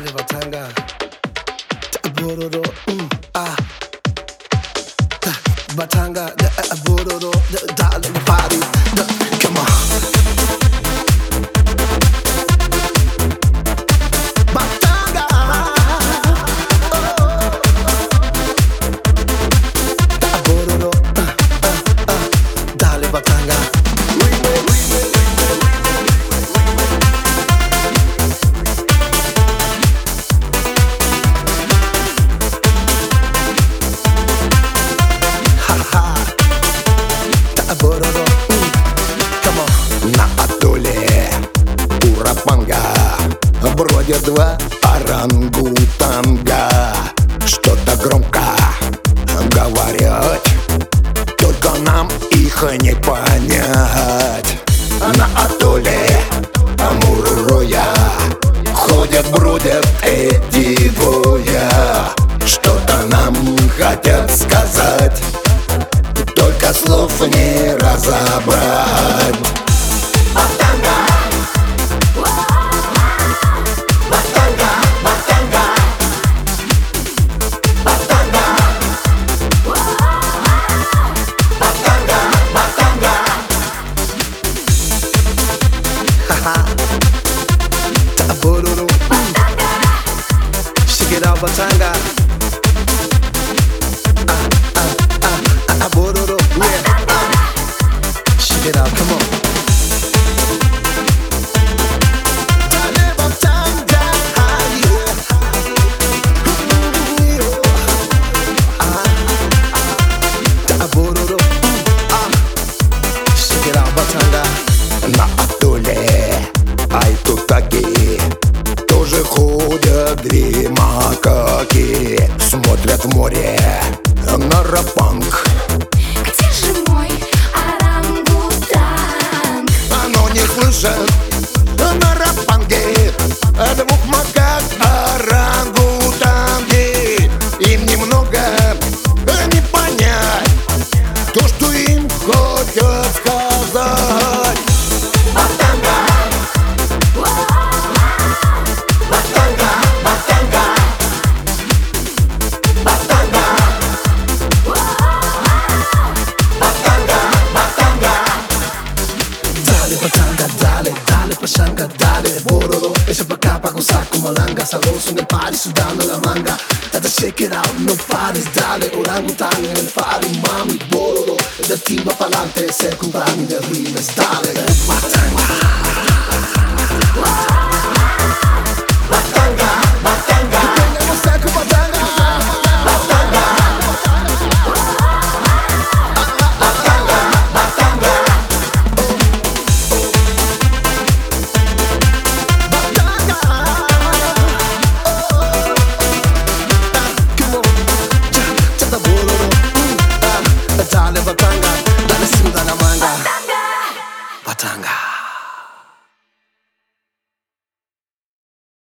dale batanga, bororo, batanga, bororo, dale party, come on. Batanga, bororo, dale batanga. На атолле Урапанга бродят два орангутанга. Что-то громко говорят, только нам их не понять. На атолле Муруроя ходят, бродят эти двое. Что-то нам хотят сказать, только слов не разобрать. Батанга, батанга, батанга, батанга, батанга, батанга. Bororo, shake it out, batanga. Bororo, yeah. Shake it out, come on. Dale batanga, yeah. Bororo, shake it out, batanga. На атолле Айтутаки тоже ходят две макаки. Смотрят в море на рапанг. Где же мой орангутанг? Оно не слышит на рапанге двух макак орангутанги. Им немного не понять то, что им хотят сказать. Батанга, батанга, батанга, батанга, батанга, батанга. Dale batanga, dale, dale pachanga, dale bororo. Ese pa' acá pa' gozar como langa, sabroso en el party sudando la manga. Dale shake it out, no pares, dale orangután en el party, mami bororo. De ti va pa'lante, se cumplan de rimes, dale batanga. Батанга, батанга, Tenemos saco batanga. батанга, батанга, батанга. Batanga. Come on, cha, cha, bororo. Dale batanga.